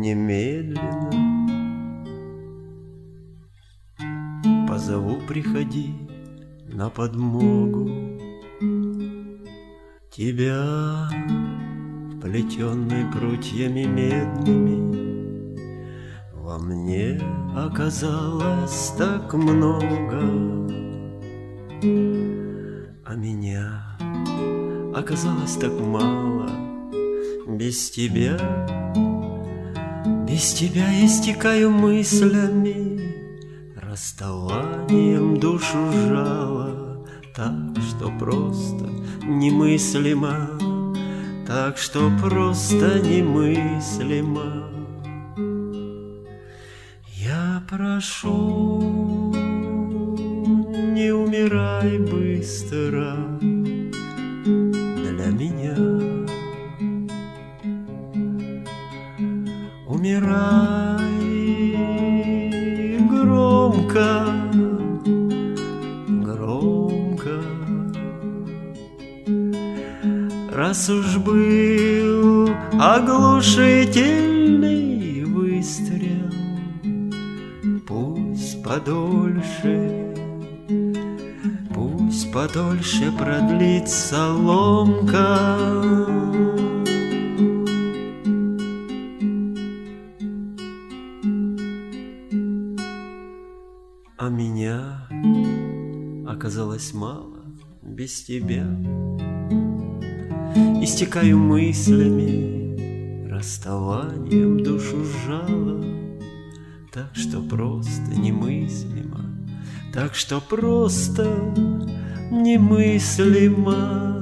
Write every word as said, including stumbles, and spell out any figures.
немедленно. Позову, приходи на подмогу. Тебя, вплетенной прутьями медными, во мне оказалось так много, а меня оказалось так мало. Без тебя, без тебя истекаю мыслями, расставанием душу жало, так что просто немыслимо, так что просто немыслимо. Я прошу, не умирай быстро для меня. Умирай громко, громко. Раз уж был оглушительный выстрел, пусть подольше, пусть подольше продлится ломка. А меня оказалось мало без тебя. Истекаю мыслями, расставанием душу сжало, так что просто немыслимо, так что просто немыслимо.